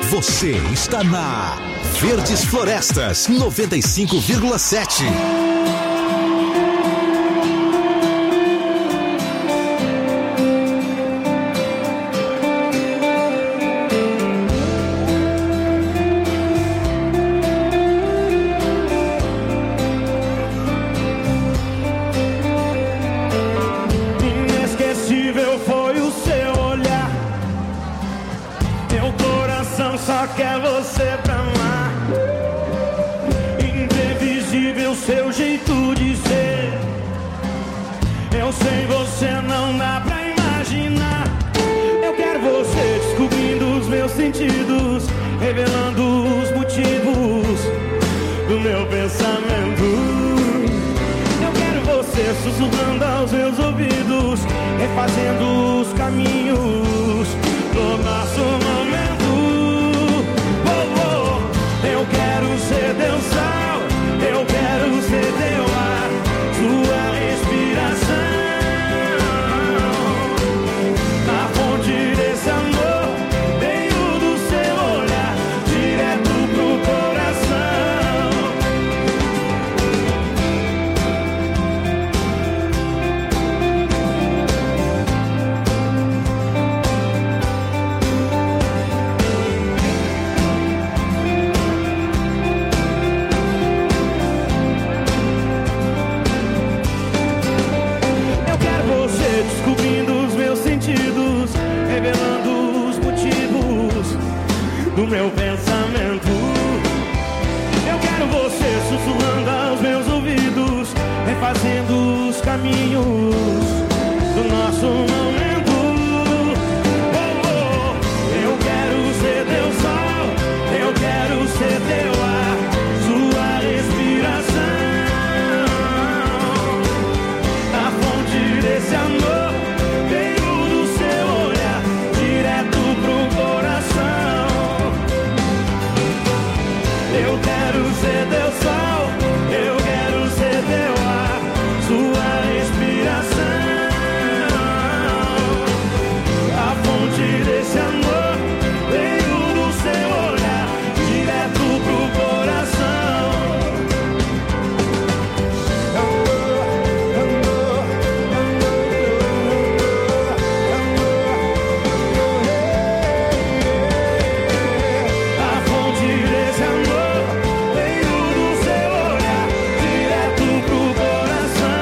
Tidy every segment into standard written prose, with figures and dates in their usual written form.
Você está na Verdes Florestas 95,7. Inesquecível foi o seu olhar, meu coração só quer você pra amar. Imprevisível seu jeito de ser, eu sei você não dá pra imaginar. Eu quero você descobrindo os meus sentidos, revelando os motivos do meu pensamento. Eu quero você sussurrando aos meus ouvidos, refazendo os caminhos do nosso momento. Oh, oh. Eu quero ser teu sal, eu quero ser teu ar, sua respiração, a fonte desse amor veio do seu olhar, direto pro coração. Eu quero você descobrindo os meus sentidos, revelando os motivos do meu pensamento. Eu quero você sussurrando aos meus ouvidos, refazendo os caminhos do nosso momento. Oh, oh. Eu quero ser teu sol, eu quero ser teu ar, sua respiração, a fonte desse amor veio do seu olhar, direto pro coração. Eu quero ser teu sol, eu quero ser teu ar, sua respiração, a fonte desse amor veio do seu olhar, direto pro coração. A fonte desse amor veio do seu olhar, direto pro coração.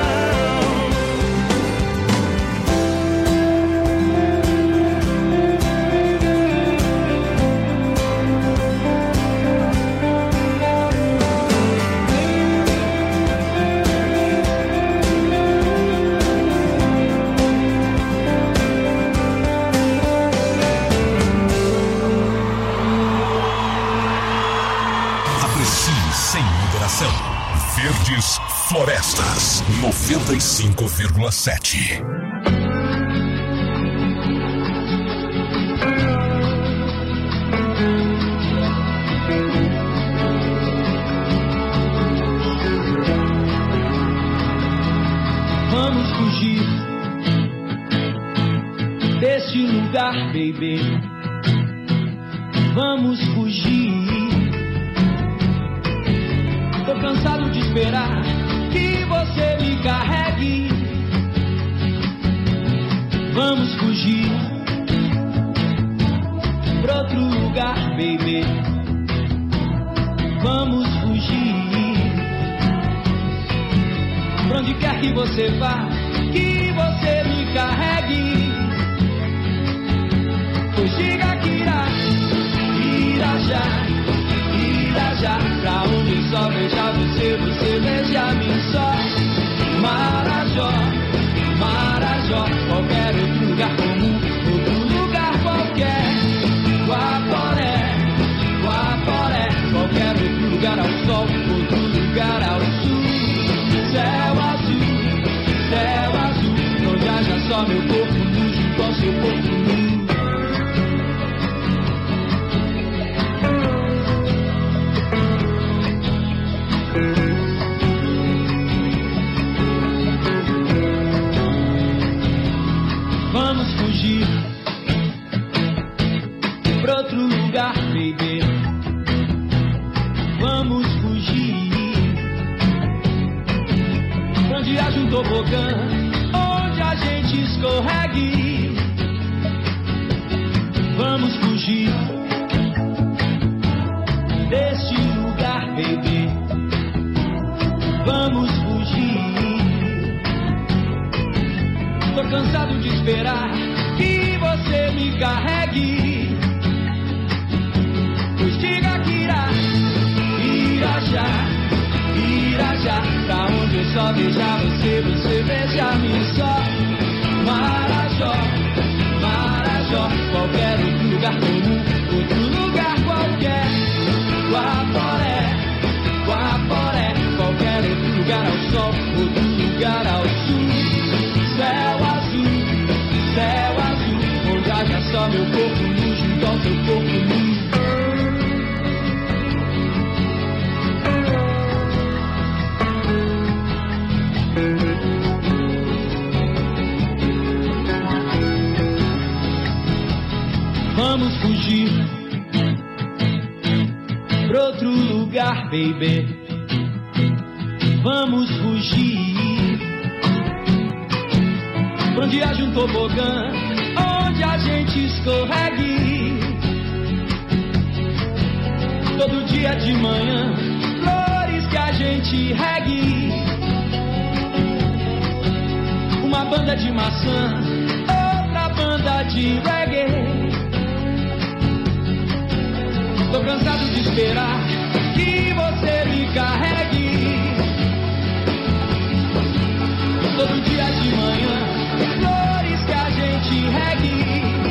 Aprecie sem moderação. Verdes Florestas 95,7. Vamos fugir desse lugar, baby. Vamos fugir. Tô cansado de esperar que você me carregue. Vamos fugir pra outro lugar, baby. Vamos fugir. Pra onde quer que você vá, que você me carregue. Pois diga que irá já, pra onde só veja você, você veja-me só. Marajó, Marajó, qualquer outro lugar comum, outro lugar qualquer. Guaporé, Guaporé, qualquer outro lugar ao sol, outro lugar ao sul. Céu azul, onde haja só meu corpo nu junto ao seu corpo nu. Vamos fugir pra outro lugar. baby. Vamos fugir pra onde haja um tobogã, onde a gente escorregue. Vamos fugir deste lugar, baby. Vamos fugir. Tô cansado de esperar que você me carregue. Pois diga que irá já, pra onde eu só beijar você, você beija-me só. Marajó, Marajó, qualquer outro lugar comum, outro lugar qualquer. Guaporé, Guaporé, qualquer outro lugar ao sol, outro lugar ao sul. Céu azul, onde haja só meu corpo nu junto ao teu corpo nu. Vamos fugir pra outro lugar, baby. Vamos fugir pra onde haja um tobogã, onde a gente escorregue. Todo dia de manhã, flores que a gente regue. Uma banda de maçã, outra banda de reggae. Tô cansado de esperar que você me carregue. Todo dia de manhã, flores que a gente regue.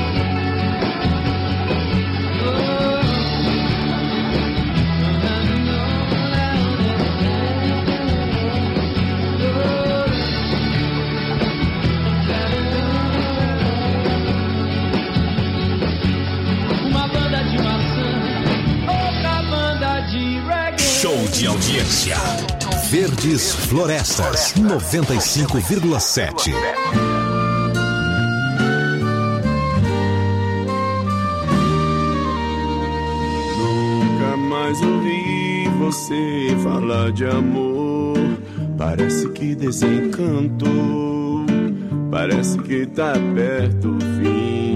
Uma banda de maçã, outra banda de reggae. Show de audiência. Verdes Florestas 95,7. Nunca mais ouvi você falar de amor. Parece que desencantou. Parece que tá perto o fim.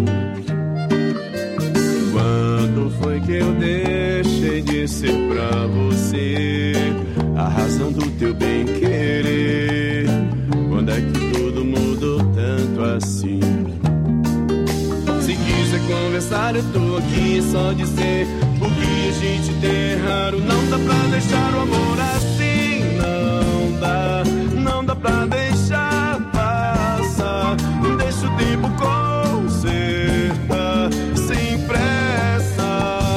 Quando foi que eu deixei de ser pra você a razão do teu bem-querer? Quando é que tudo mudou tanto assim? Se quiser conversar eu tô aqui, só dizer o que a gente tem raro. Não dá pra deixar o amor assim. Não dá pra deixar passar. Deixa o tempo consertar sem pressa.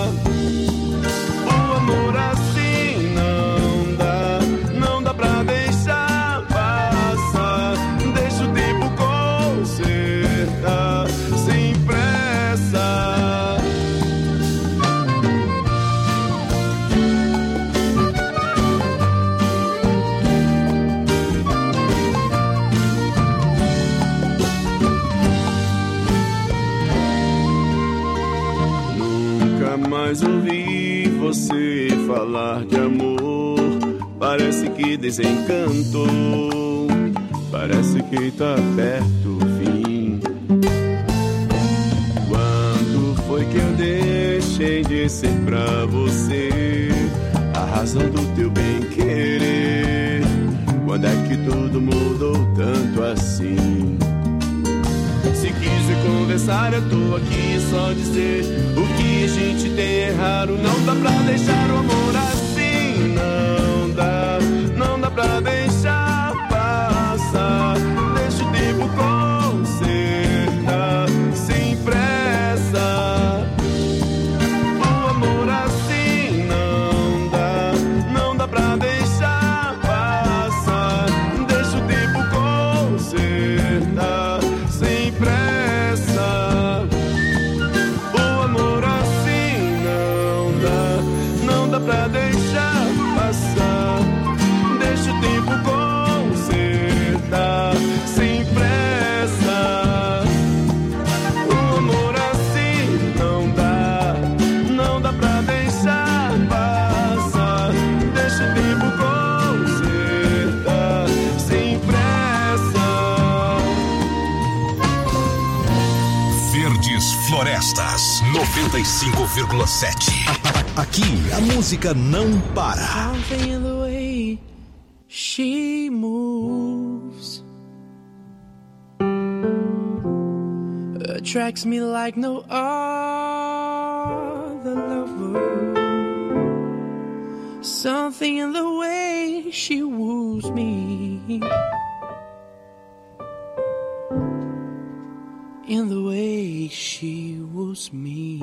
O amor assim não dá pra deixar passar. Deixa o tempo consertar sem pressa. Nunca mais ouvi você falar de amor. Parece que desencantou. Parece que tá perto o fim. Quando foi que eu deixei de ser pra você a razão do teu bem-querer? Quando é que tudo mudou tanto assim? Se quiser conversar eu tô aqui, só dizer o que a gente tem raro. Não dá pra deixar o amor assim. Não dá pra deixar passar. Deixa o tempo consertar sem pressa. O amor assim não dá pra deixar passar. Deixa o tempo consertar sem pressa. O amor assim não dá pra deixar passar. Florestas 95,7. Aqui a música não para. Something in the way she moves attracts me like no other lover. Something in the way she woos me, in the way she woos me.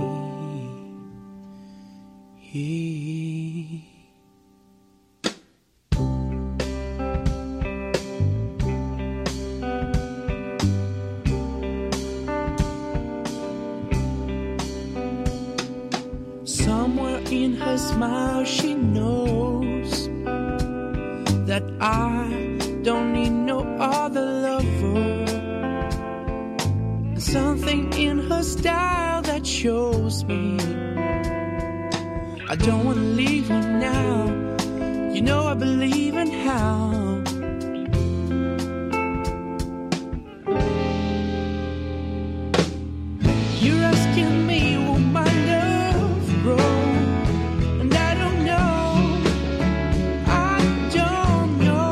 Somewhere in her smile she knows that I don't need no other lover. Something in her style that shows me I don't wanna leave her now. You know I believe in how. You're asking me will my love grow, and I don't know, I don't know.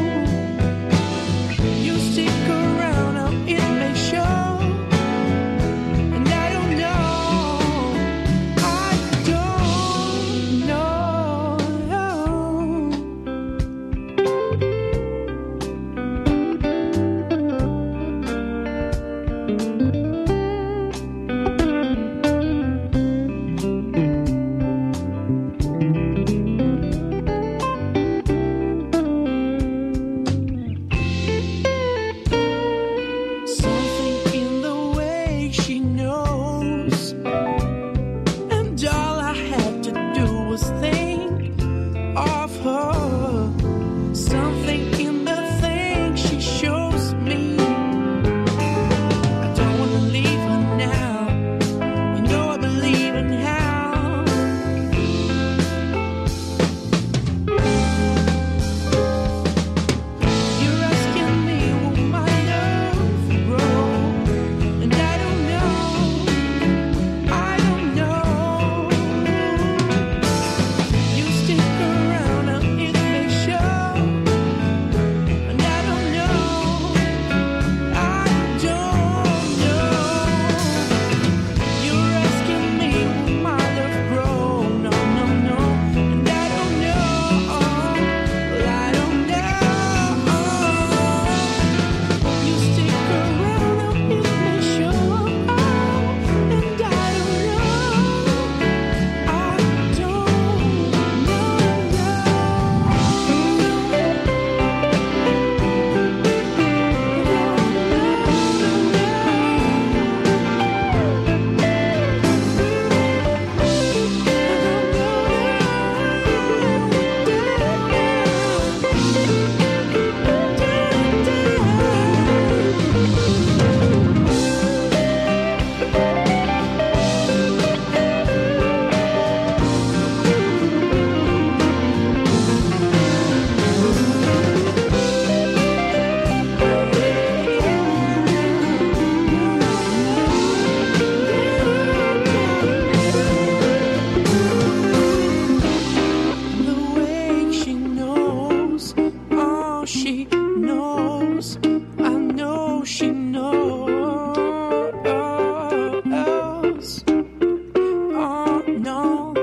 You stick around, how it may show, and I don't know, I don't know. Something in the way she knows, and all I had to do was think of her. Something in the thing she shows me I don't wanna leave her now. You know I believe in how. You're asking me will my love grow, and I don't know, I don't know. You stick around, how it may show, and I don't know, I don't know. You're asking me will my love grow, no, no, no, and I don't know, well, I don't know. You stick around, how it may show, and I don't know, I don't the way she knows, oh she knows, I know she knows. Oh no,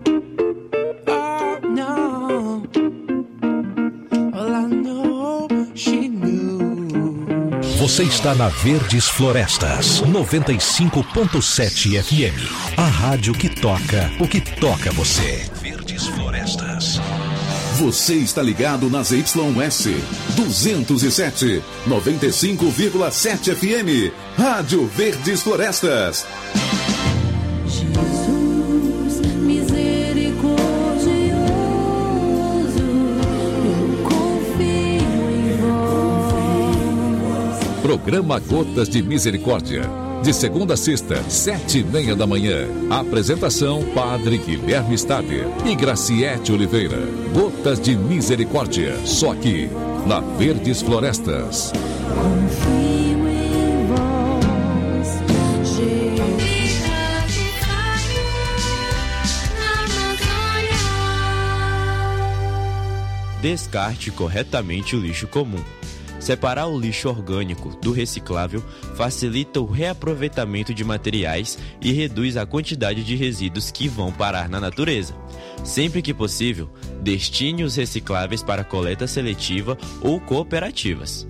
oh no, well I know she knew. Você está na Verdes Florestas 95,7 FM. A rádio que toca o que toca você. Verdes Florestas. Você está ligado nas YS 207, 95,7 FM. Rádio Verdes Florestas. Jesus, misericordioso, eu confio em vós. Programa Gotas de Misericórdia. De segunda a sexta, 7h30 da manhã. Apresentação: Padre Guilherme Stader e Graciete Oliveira. Gotas de Misericórdia. Só aqui, na Verdes Florestas. Confio em vós, Jesus. descarte corretamente o lixo comum. Separar o lixo orgânico do reciclável facilita o reaproveitamento de materiais e reduz a quantidade de resíduos que vão parar na natureza. Sempre que possível, destine os recicláveis para coleta seletiva ou cooperativas.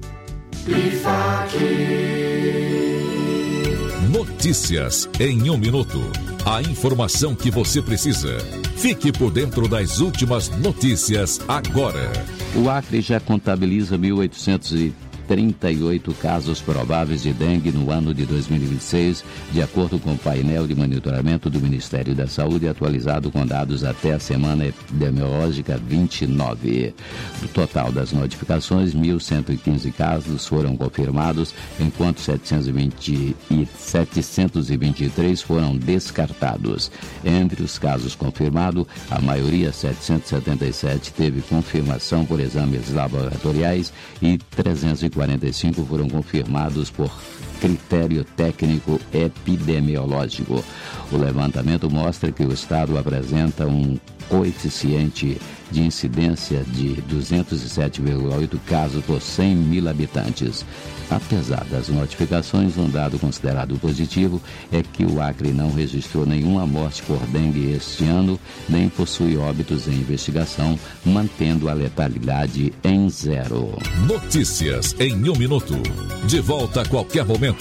Notícias em 1 minuto. A informação que você precisa. Fique por dentro das últimas notícias agora. O Acre já contabiliza 1.838 casos prováveis de dengue no ano de 2026, de acordo com o painel de monitoramento do Ministério da Saúde, atualizado com dados até a semana epidemiológica 29. Do total das notificações, 1.115 casos foram confirmados, enquanto 723 foram descartados. Entre os casos confirmados, a maioria, 777, teve confirmação por exames laboratoriais e 345 foram confirmados por critério técnico epidemiológico. O levantamento mostra que o estado apresenta um coeficiente de incidência de 207,8 casos por 100 mil habitantes. Apesar das notificações, um dado considerado positivo é que o Acre não registrou nenhuma morte por dengue este ano, nem possui óbitos em investigação, mantendo a letalidade em 0. Notícias em 1 minuto. De volta a qualquer momento.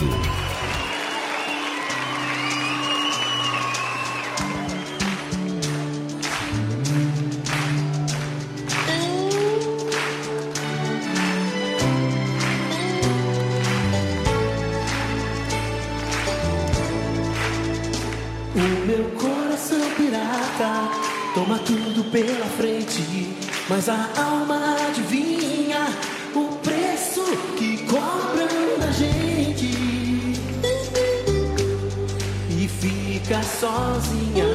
Toma tudo pela frente, mas a alma adivinha o preço que cobram da gente e fica sozinha.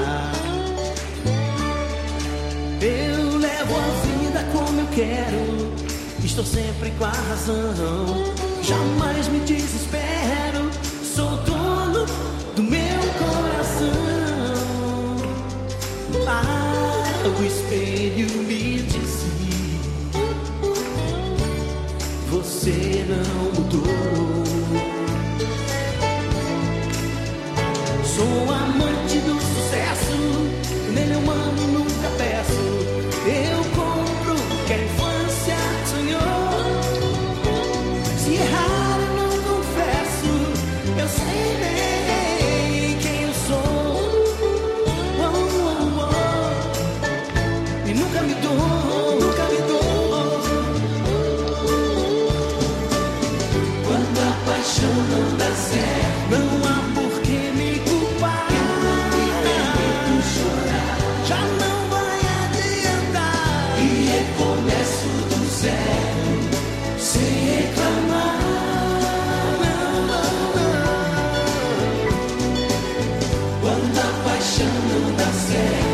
Eu levo a vida como eu quero, estou sempre com a razão, jamais me desespero, sou dono do meu coração. O espelho me disse: você não mudou. Sou amante do sucesso, nele eu mando, nunca peço. Eu compro o que a infância sonhou. Se errar eu não confesso, eu sei bem quem eu sou. E nunca me dou, nunca me dou. Quando a paixão não dá certo, não há por que me culpar. Eu não me permito chorar, já não vai adiantar. E recomeço do zero, sem reclamar. Não, não, não. Quando a paixão não dá certo,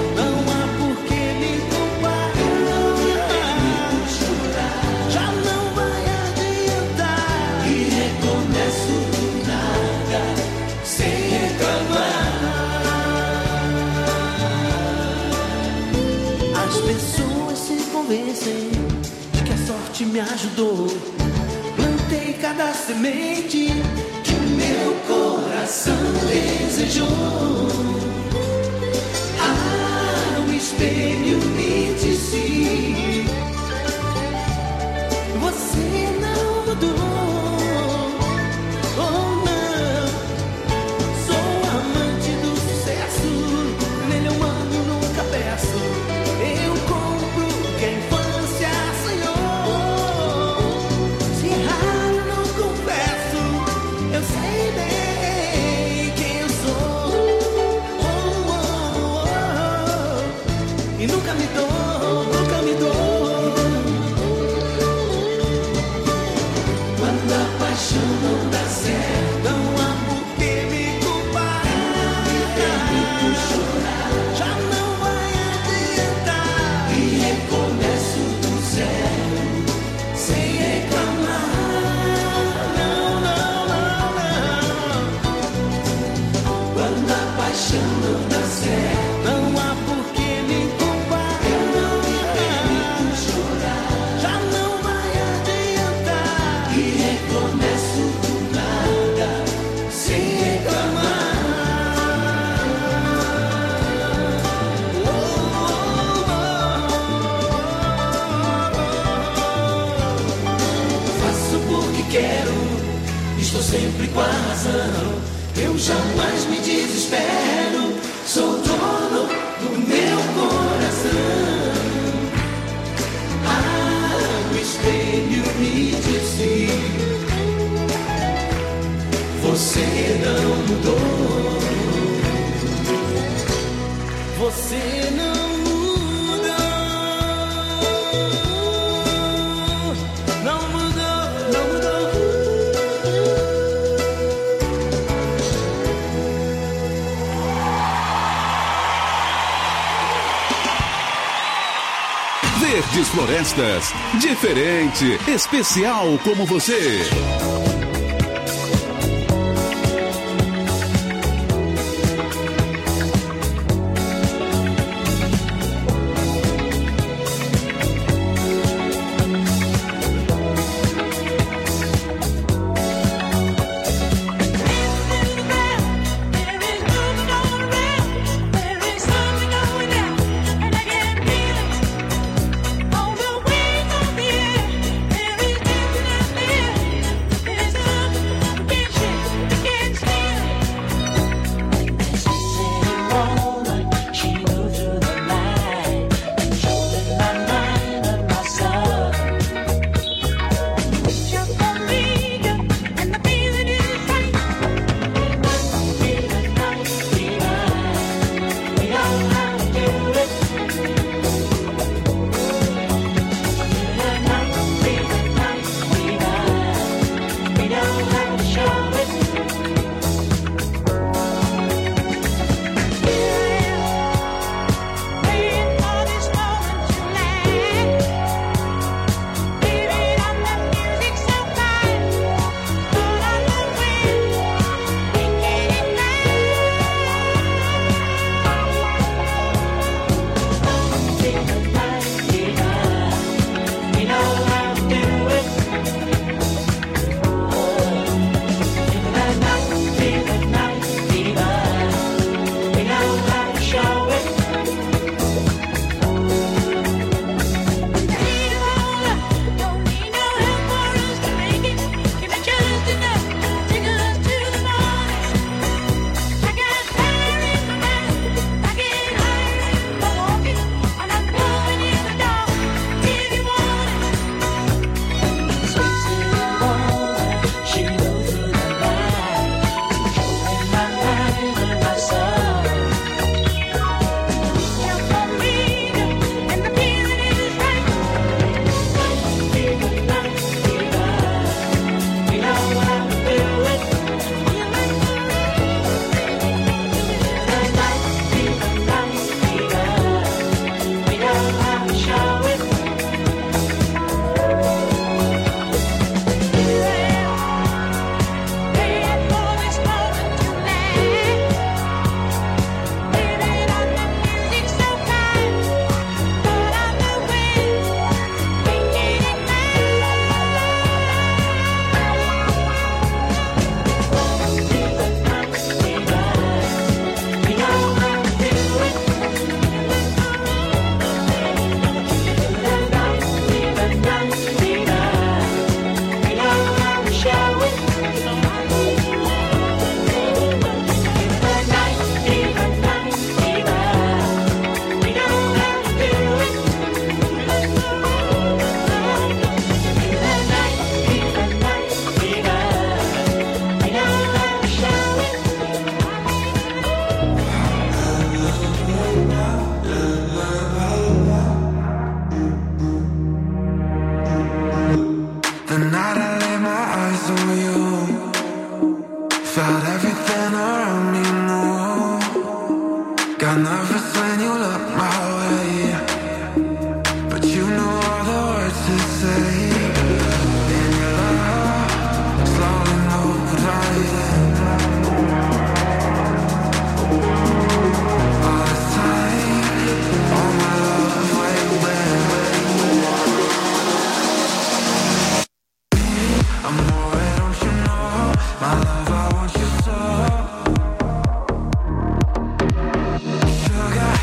de que a sorte me ajudou. Plantei cada semente que o meu coração desejou. O espelho me disse: você não mudou. Oh não, sou amante do sucesso, nele eu mando, nunca peço. Eu compro que a infância sonhou. Se errar eu não confesso, eu sei bem quem eu sou. E nunca me dou, nunca me dou. Quando a paixão não dá certo, não há por que me culpar. Chorar, já não vai adiantar. E recomeço do zero, sem reclamar. Não, não, não, não. Quando a paixão não dá certo, não há por que me culpar. Eu não me permito chorar. eu jamais me desespero. Sou dono do meu coração. O espelho me disse: você não mudou. Você não mudou. Não mudou, não mudou. Verdes Florestas, diferente, especial como você. Sugar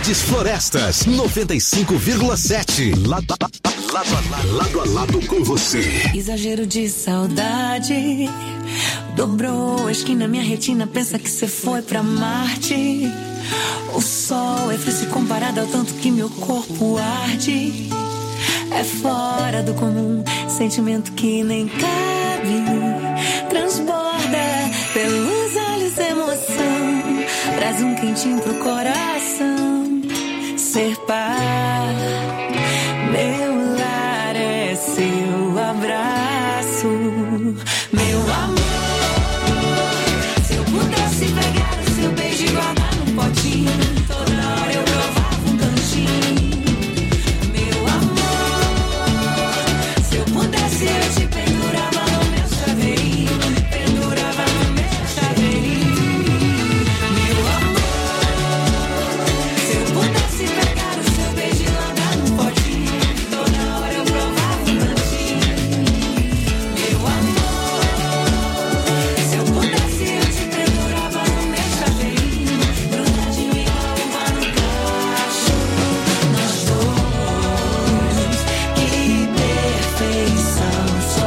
Verdes Florestas 95,7. Lado a lado com você. Exagero de saudade dobrou a esquina, minha retina pensa que você foi pra Marte. O sol é frio se comparado ao tanto que meu corpo arde. É fora do comum, sentimento que nem cabe. Transborda pelos olhos emoção, traz um quentinho pro coração. Ser par, meu lar é seu abraço. Meu amor, se eu pudesse pegar o seu beijo e guardar num potinho, toda hora eu provava um cantinho. Meu amor, se eu pudesse eu te pendurava no meu chaveirinho, pendurava no meu chaveirinho. Meu amor, se eu pudesse pegar o seu beijo e guardar num potinho, toda hora eu provava um cantinho. Meu amor, se eu pudesse eu te pendurava no meu chaveirinho, grudadinho igual uva no cacho. Nós dois, que perfeição, só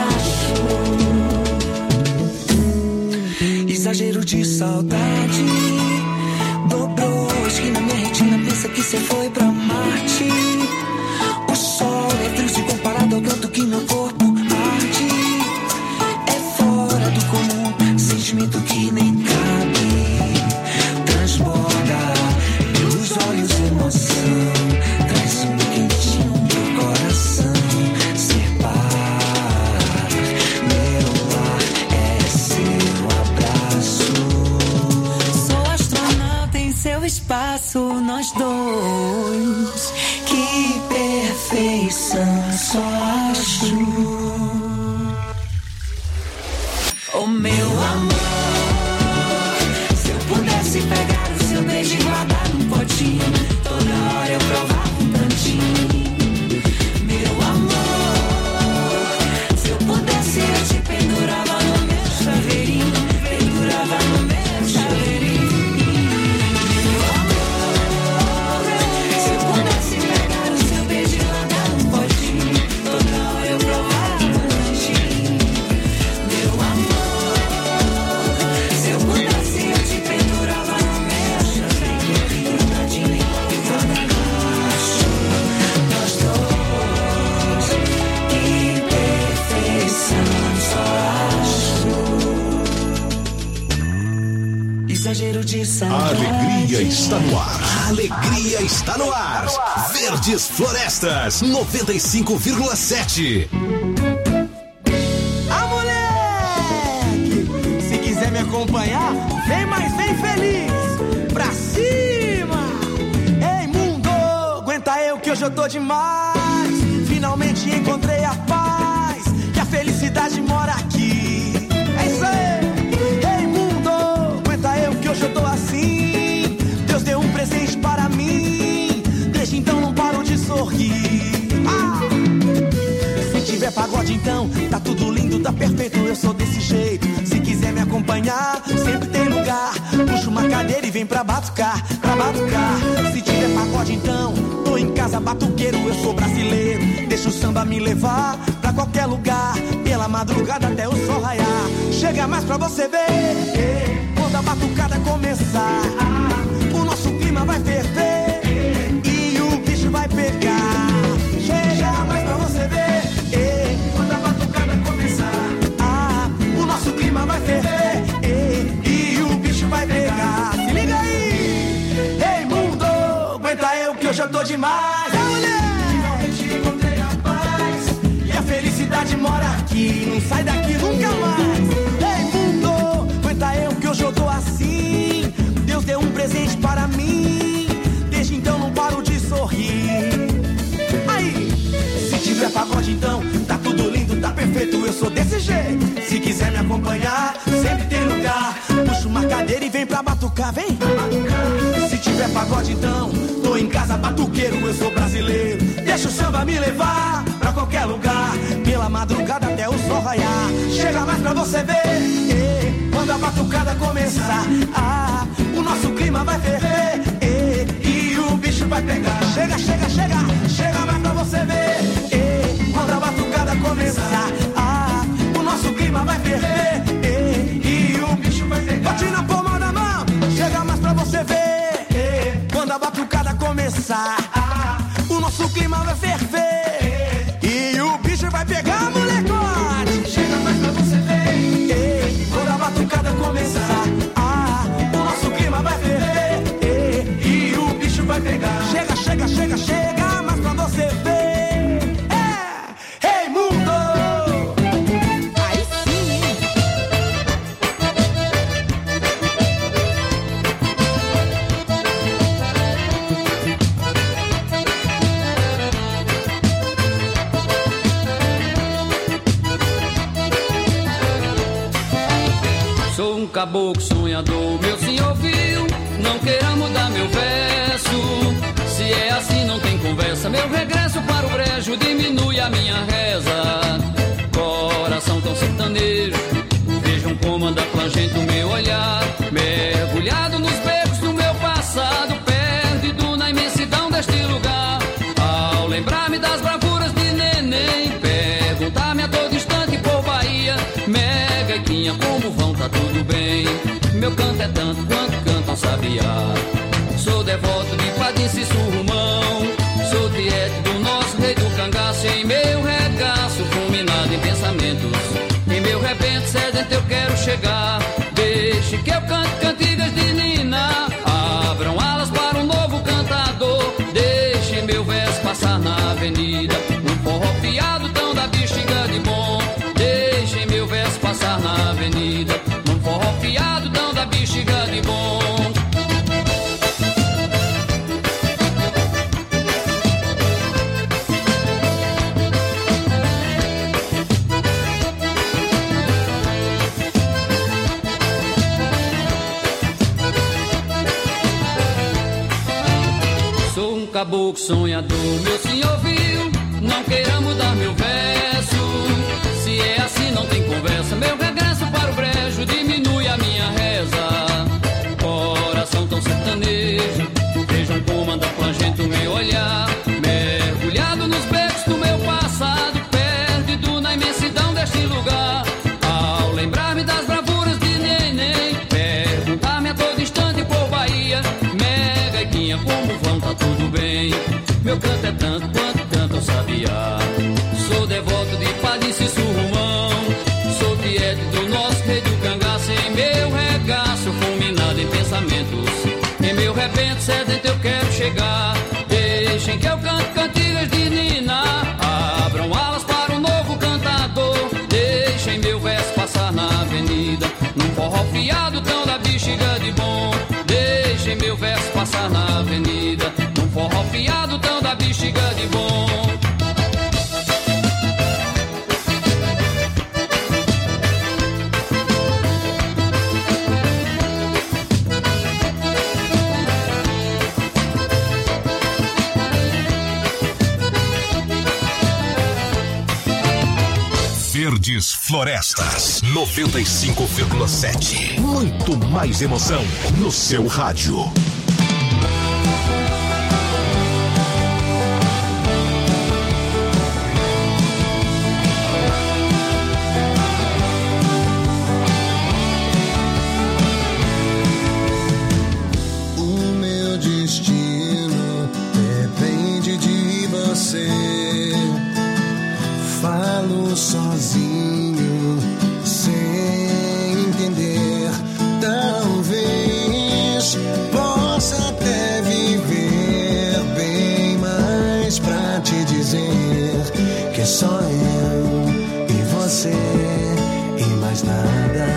acho. Exagero de saudade dobrou a esquina, minha retina pensa que você foi pra Marte. O sol é frio se comparado ao tanto que meu corpo arde. É fora do comum, sentimento que nem cabe. Transborda pelos olhos emoção, traz um quentinho pro coração. Ser par, meu lar é seu abraço. Sou astronauta em seu espaço, nós dois. Que perfeição, só acho. Oh meu amor, se eu pudesse pegar o seu beijo e guardar num potinho, toda hora eu provava um cantinho. Meu amor, se eu pudesse eu te pendurava no meu chaveirinho, pendurava no meu chaveirinho. Meu amor, se eu pudesse pegar o seu beijo e guardar num potinho, toda hora eu provava um cantinho. Meu amor, se eu pudesse eu te pendurava no meu chaveirinho, grudadinho igual uva no cacho. Nós dois, que perfeição, só acho. Exagero de A saudade. alegria está no ar. A alegria está no ar. Verdes Florestas 95,7. Ah, moleque! Se quiser me acompanhar, vem, mas vem feliz! Pra cima! Ei, mundo! Aguenta eu que hoje eu tô demais! Finalmente encontrei a paz! Que a felicidade mora aqui! É isso aí! Ei, mundo! Aguenta eu que hoje eu tô assim! Deus deu um presente para mim! Desde então não paro de sorrir! Ah! Se tiver pagode então, tá tudo lindo, tá perfeito, eu sou desse jeito. Se quiser me acompanhar, sempre tem lugar. Puxa uma cadeira e vem pra batucar, pra batucar. Se tiver pagode então, tô em casa batuqueiro, eu sou brasileiro. Deixa o samba me levar pra qualquer lugar, pela madrugada até o sol raiar. Chega mais pra você ver, quando a batucada começar, o nosso clima vai ferver e o bicho vai pegar. Chega mais pra você ver, quando a batucada começar, o nosso clima vai ferver e o bicho vai pegar. Se liga aí, ei mundo, aguenta eu que hoje eu tô demais. Finalmente encontrei a paz e a felicidade mora aqui, não sai daqui nunca mais. Ei mundo, aguenta eu que hoje eu tô assim. Deus deu um presente para mim, desde então não paro de sorrir. Aí, se tiver pagode então, tá tudo lindo, tá perfeito, eu sou desse jeito. Se quiser me acompanhar, sempre tem lugar. Puxa uma cadeira e vem pra batucar, vem pra batucar. Se tiver pagode então, tô em casa batuqueiro, eu sou brasileiro. Deixa o samba me levar pra qualquer lugar, pela madrugada até o sol raiar. Chega mais pra você ver, quando a batucada começar, o nosso clima vai ferver e o vai pegar. Chega, chega, chega, chega mais pra você ver. E quando a batucada começar, o nosso clima vai ferver. E o bicho vai pegar. Bate na palma da mão, chega mais pra você ver. Quando a batucada começar, o nosso clima vai ferver. E o bicho vai pegar, molecote. Chega mais pra você ver. Quando a batucada começar, o nosso clima vai ferver. E o bicho vai pegar. Chega, chega, chega, chega mais pra você ver. Ei, mundo! Aí sim! Sou um caboclo sonhador, meu senhor viu, não queira mudar meu verso. Se é assim não tem conversa, meu regresso para o brejo diminui a minha reza. Coração tão sertanejo, vejam como anda plangente o meu olhar, mergulhado nos becos do meu passado, perdido na imensidão deste lugar. Ao lembrar-me das bravuras de neném, perguntar-me a todo instante por Bahia, mega equinha, como vão, tá tudo bem? Meu canto é tanto quanto canta um sabiá. Sou devoto de Padim Surrumão, sou tiete do nosso rei do cangaço. Em meu regaço, fulminado em pensamentos, em meu rebento sedento eu quero chegar. Deixe que eu cante cantigas de Nina, abram alas para um novo cantador. Deixe meu verso passar na avenida, um forró fiado tão da bexiga de bom. Deixe meu verso passar na avenida, um forró fiado tão da bexiga de bom. Sou um caboclo sonhador, meu senhor viu, não queira mudar meu verso. Se é assim não tem conversa, meu regresso para o brejo diminui a minha reza. Coração tão sertanejo, vejam como anda plangente o meu olhar, mergulhado nos becos do meu passado, perdido na imensidão deste lugar. Ao lembrar-me das bravuras de neném, perguntar-me a todo instante por Bahia, mega equinha, como vão, tá tudo bem? Meu canto é tanto quanto canta um sabiá. Sou devoto de Padim Surrumão, sou tiete do nosso rei do cangaço. Em meu regaço, fulminado em pensamentos, em meu rebento sedento eu quero chegar. Deixem que eu cante cantigas de Nina, abram alas para um novo cantador. Deixem meu verso passar na avenida, num forró fiado tão da bexiga de bom. Deixem meu verso passar na avenida, num forró fiado tão da bexiga de bom. Verdes Florestas 95,7. Muito mais emoção no seu rádio. O meu destino depende de você. Falo sozinho, sem entender. Talvez possa até viver bem, mas pra te dizer que só eu e você e mais nada.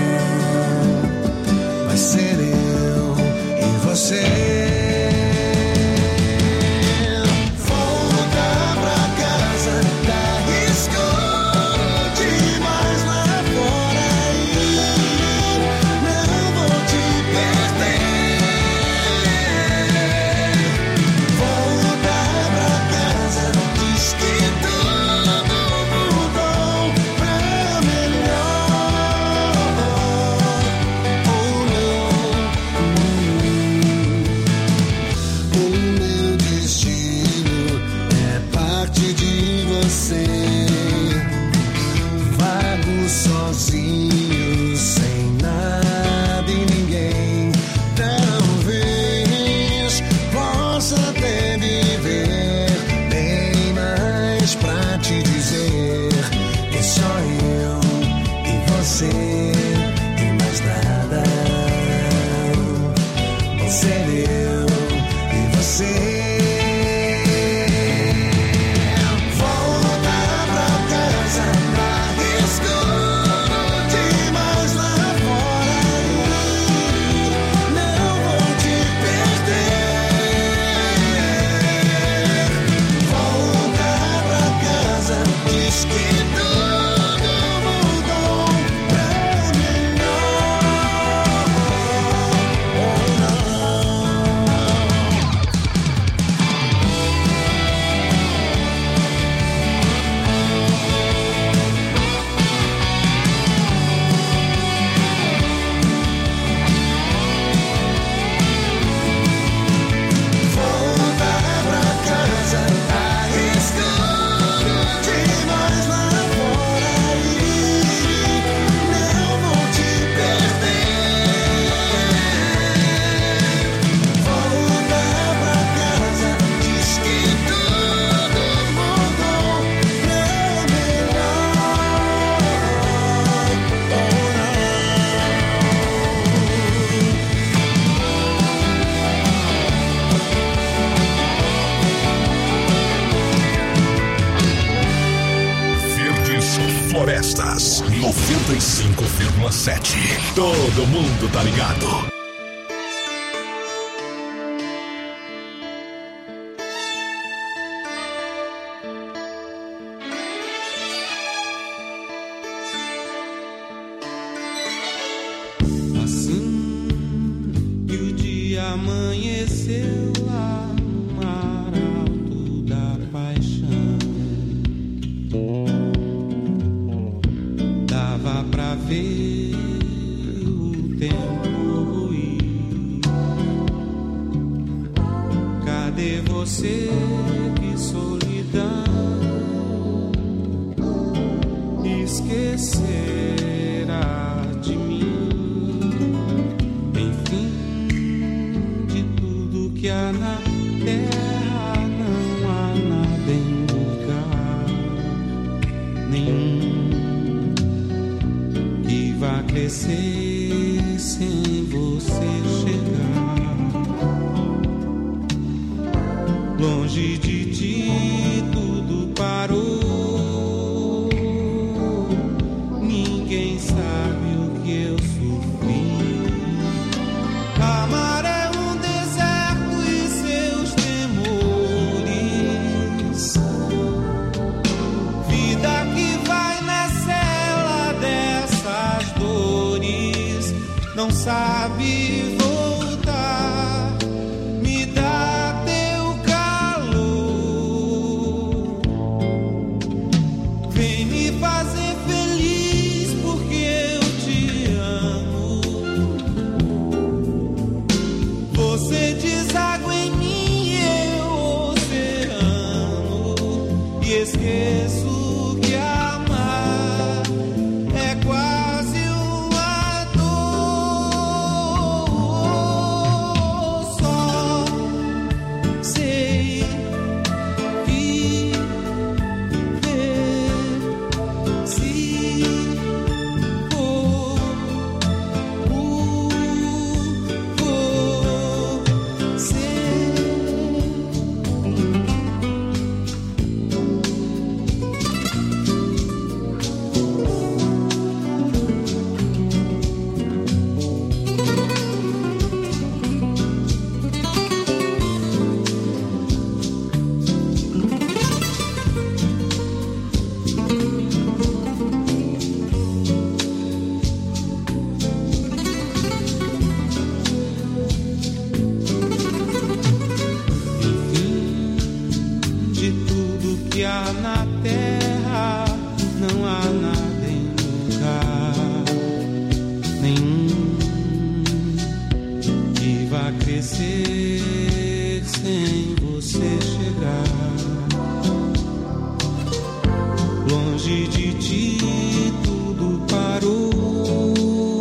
Vai ser eu e você. Voltar pra casa, diz que tudo Florestas 95,7. Todo mundo tá ligado. Amanheceu lá no mar alto da paixão. Dava pra ver o tempo ruir. Cadê você, que solidão esquecerá de mim? Que há na terra, não há nada em lugar nenhum que vá crescer sem você chegar. Longe de ti tudo parou, ninguém sabe o que eu sofri. Amar é não sabe voltar, me dá teu calor, vem me fazer feliz porque eu te amo. Você deságua em mim, eu oceano, e esqueço que amar é quase uma dor. Só sei viver se for por você. De tudo que há na terra, não há nada em lugar nenhum que vá crescer sem você chegar. Longe de ti tudo parou,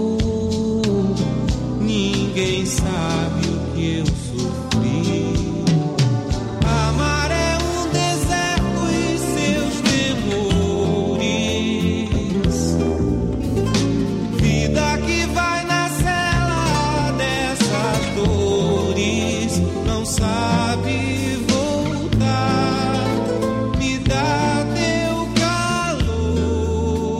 ninguém sabe o que eu sofri. Amar é um deserto e seus temores, vida que vai na cela dessas dores, não sabe voltar, me dá teu calor,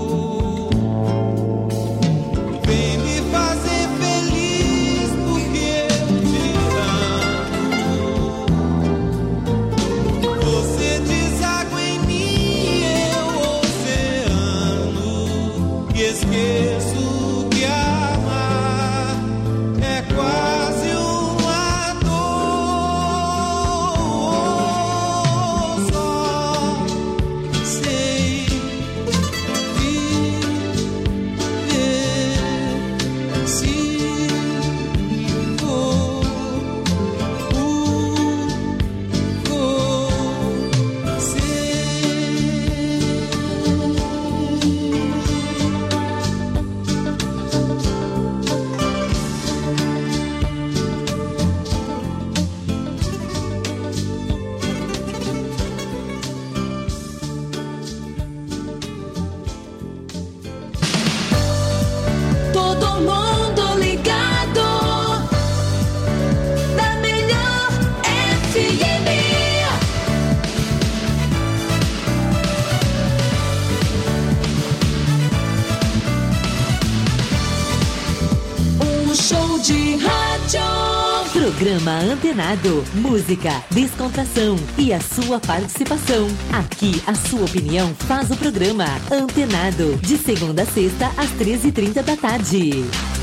Programa Antenado. Música, descontração e a sua participação. Aqui, a sua opinião faz o programa Antenado. De segunda a sexta, às 13h30 da tarde.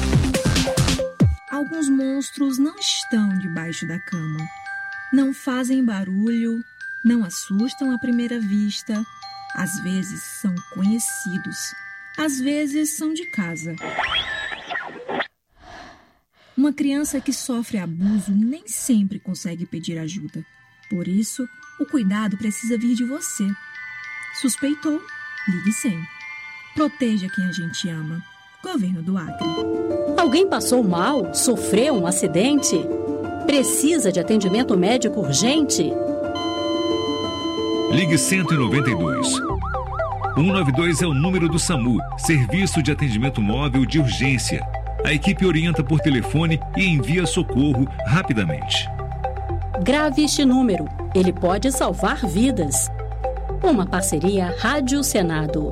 Alguns monstros não estão debaixo da cama. Não fazem barulho, não assustam à primeira vista. Às vezes são conhecidos. Às vezes são de casa. Uma criança que sofre abuso nem sempre consegue pedir ajuda. Por isso, o cuidado precisa vir de você. Suspeitou? Ligue 100. Proteja quem a gente ama. Governo do Acre. Alguém passou mal? Sofreu um acidente? Precisa de atendimento médico urgente? Ligue 192. 192 é o número do SAMU, Serviço de Atendimento Móvel de Urgência. A equipe orienta por telefone e envia socorro rapidamente. Grave este número, ele pode salvar vidas. Uma parceria Rádio Senado.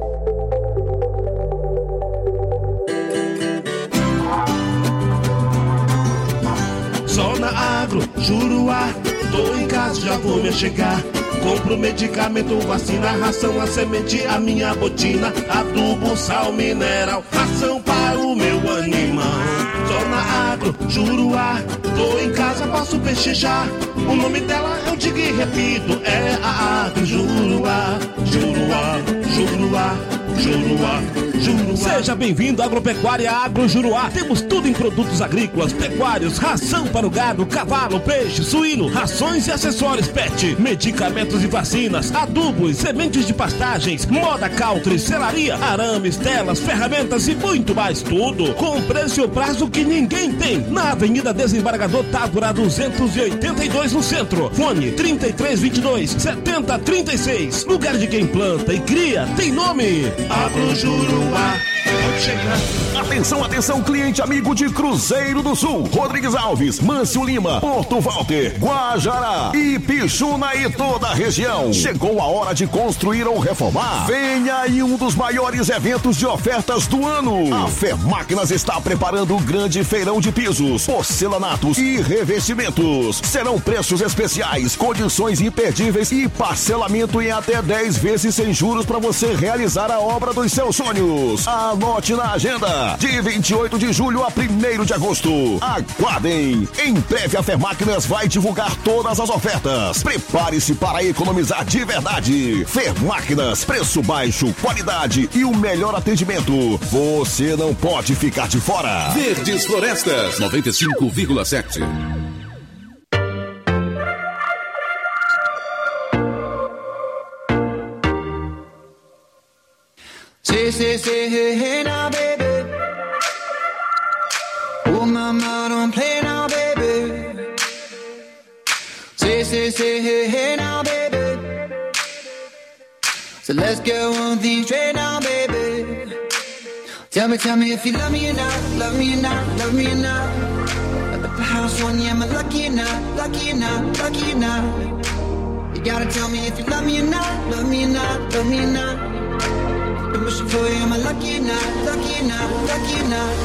Zona Agro, Juruá, tô em casa, já vou me chegar. Compro medicamento, vacina, ração, a semente, a minha botina, adubo, sal, mineral, ração para o meu animal. Zona Agro, Juruá, tô em casa, posso pechinchar. O nome dela eu digo e repito, é a Agro Juruá, Juruá, Juruá, Juruá, Juruá. Seja bem-vindo à Agropecuária Agro Juruá. Temos tudo em produtos agrícolas, pecuários, ração para o gado, cavalo, peixe, suíno, rações e acessórios pet, medicamentos e vacinas, adubos, sementes de pastagens, moda country, selaria, arames, telas, ferramentas e muito mais, tudo com preço e prazo que ninguém tem. Na Avenida Desembargador Távora 282 no centro. Fone 3322-7036. Lugar de quem planta e cria tem nome. Agro Juruá. Atenção, atenção, cliente amigo de Cruzeiro do Sul, Rodrigues Alves, Mâncio Lima, Porto Walter, Guajará, Ipixuna e toda a região. Chegou a hora de construir ou reformar. Venha aí um dos maiores eventos de ofertas do ano. A Fermáquinas está preparando um grande feirão de pisos, porcelanatos e revestimentos. Serão preços especiais, condições imperdíveis e parcelamento em até 10 vezes sem juros para você realizar a obra dos seus sonhos. Anote na agenda, de 28 de julho a 1º de agosto. Aguardem! Em breve a Fermáquinas vai divulgar todas as ofertas. Prepare-se para economizar de verdade. Fermáquinas, preço baixo, qualidade e o melhor atendimento. Você não pode ficar de fora. Verdes Florestas 95,7. Say, hey, now, baby. Oh, mama, don't play now, baby. Say, hey, now, baby. So let's get one thing straight now, baby. Tell me if you love me or not, love me or not, love me or not. At the house one, yeah, am I lucky or not, lucky or not, lucky or not? You gotta tell me if you love me or not, love me or not, love me or not. I'm wishing for you, am I lucky or not, lucky or not, lucky or not?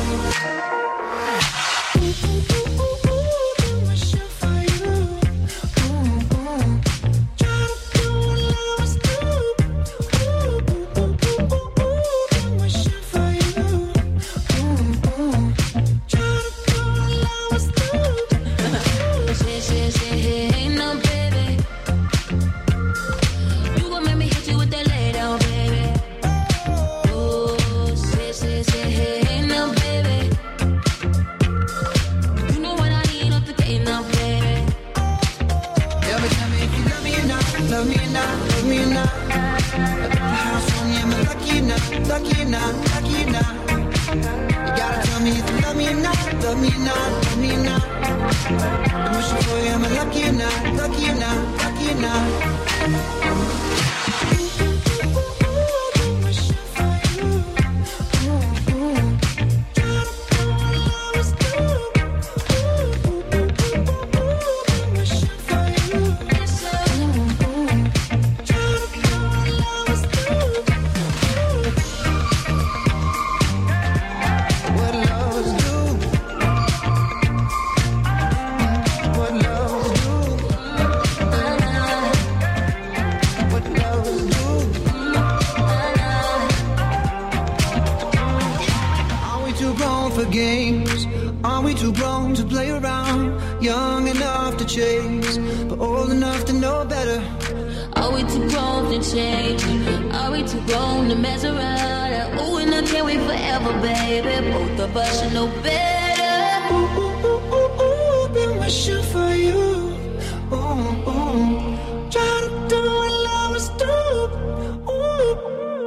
moves and changing. Are we too grown to mess around? Ooh, and I can't wait forever, baby. Both of us should know better. Ooh, ooh, ooh, ooh, ooh, been wishing for you. Ooh, ooh. Try to do what lovers do. Ooh.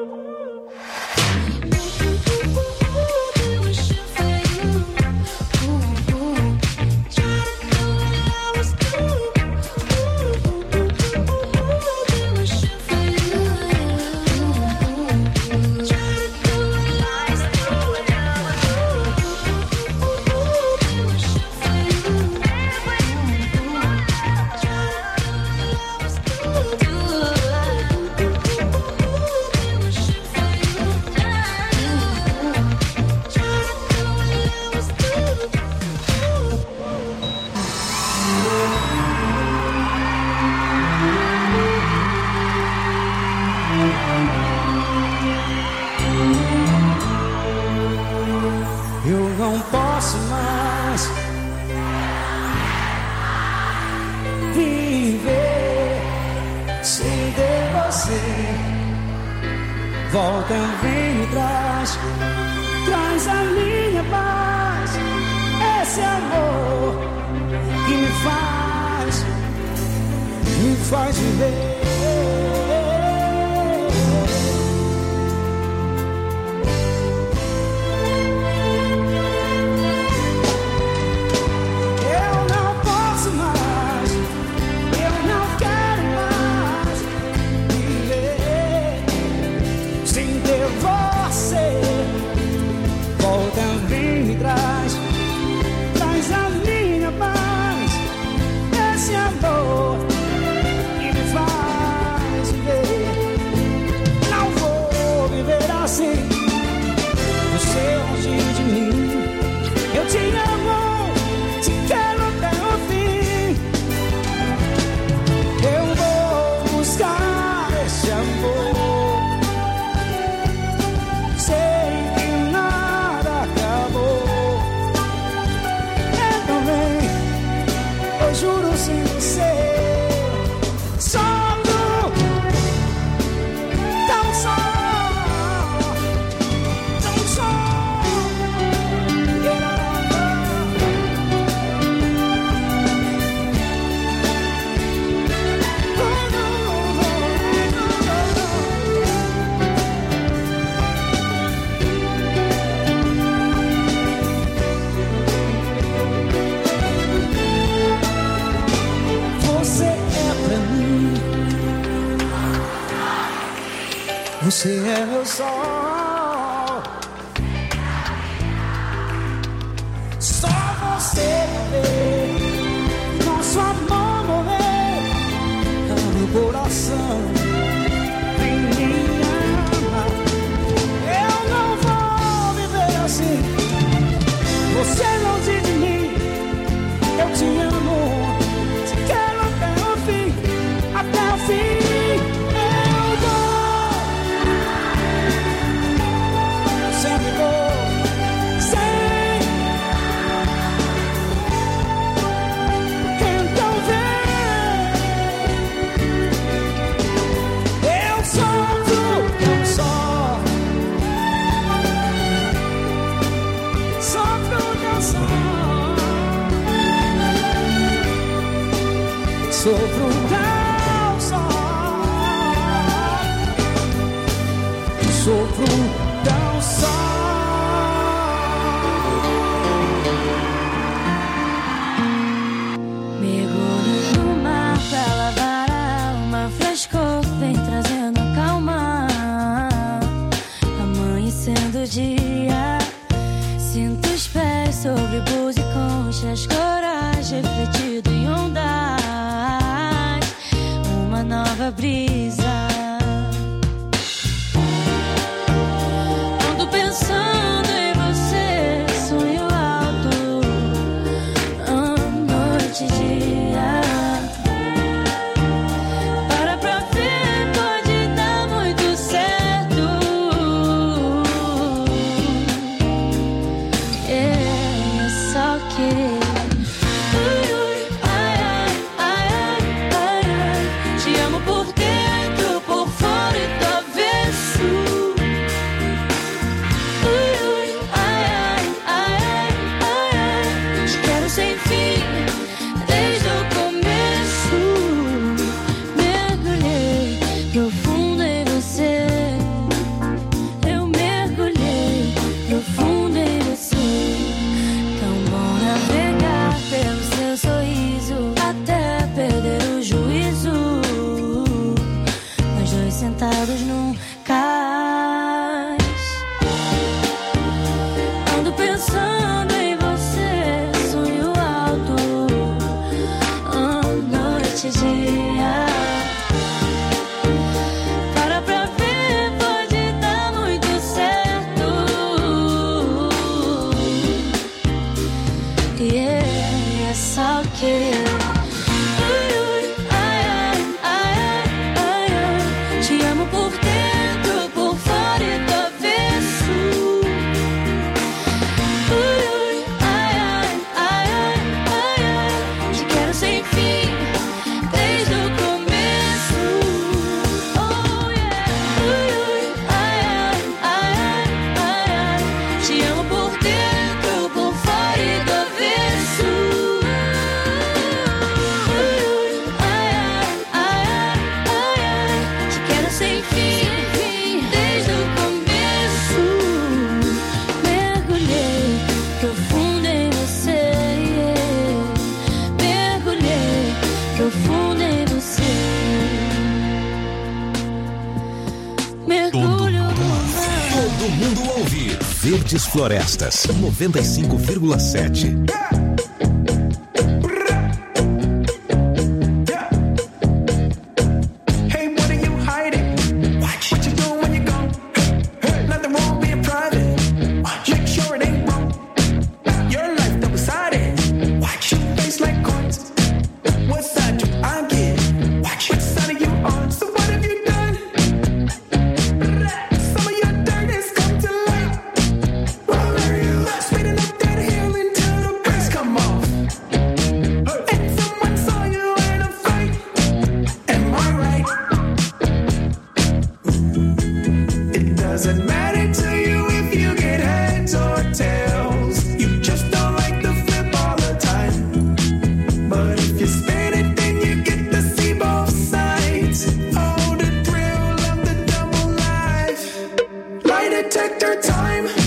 Volta, vem e traz a minha paz. Esse amor que me faz viver. Você é meu sol, só você vê nosso amor morrer. No coração vem me amar. Eu não vou viver assim. Você longe de mim, eu te amo, te quero até o fim, até o fim. Sofro tão só, sofro tão só. Mergulho no mar pra lavar a alma, frescor vem trazendo calma. Amanhecendo o dia, sinto os pés sobre búzios e conchas, coragem refletido em ondas. Nova brisa, sentados num cais. Ando pensando em você, sonho alto, noite e dia. Para pra ver, pode dar muito certo. Yeah, é só que Verdes Florestas 95,7. Detector time.